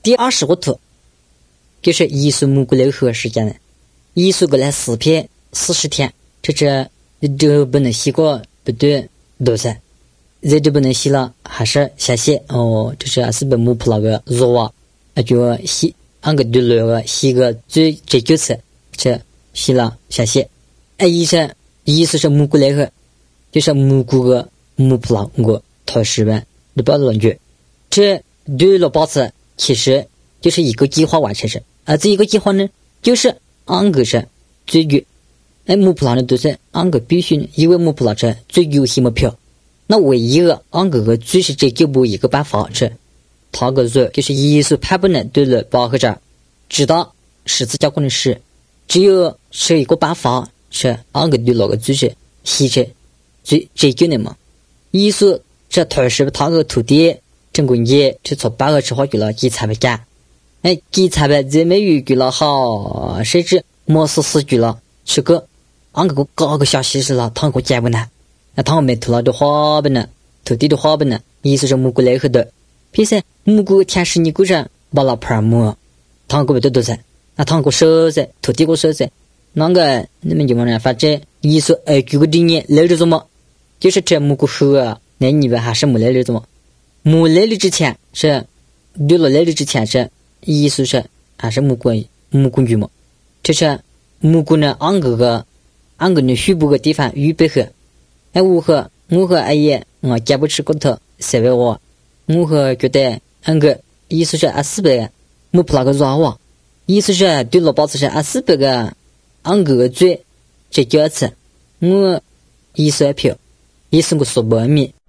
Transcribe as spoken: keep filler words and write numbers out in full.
第二十个图就是耶稣母过来后时间呢，耶稣过来四篇四十天，这这这不能洗过不对多噻，这这不能洗了还是下洗哦，这是还是被母婆那个热啊，那就洗按个对那个洗个最这九次，这洗了下洗。哎，医生意思是母过来后，就是母过个母婆那个头十万，你不要乱觉。这对了八次，其实就是一个计划完成时，而这一个计划呢，就是按个是最优。哎，母婆的都是按个必须，因为母婆是最优先目标。那唯一个按个个最是这九步一个办法是，他个说就是耶稣判不能对了八个这知道十字架上的事，只有是一个办法是按个对那个最是牺牲最这九的嘛。耶稣这头是他个徒弟整个也就从八个吃话去了几才不干，哎，几才不这没有去了好，甚至莫死死去了，是个按个高个小西是了，他个见不难。那他没头了的话不能，徒弟的话不能，意思是母过来后的，平时母过天使你过上把老婆母，他个不都都噻，那他个手噻，徒弟个手噻，那个你们就问人反正意思哎，这个经验来着怎么，就是这母过后啊，那你们还是没来着怎么，没来了之前是，对了来了之前是，意思是还是母过母过女嘛，这是母过呢按个个，按个呢许不个地方预备好。哎，我和我和阿姨，我家不吃骨头，谁为我？我和觉得那个意思是二四百个，我不那个软我，意思是对老包子是二四百个，按个嘴这几次，我意思票，意思我说不明。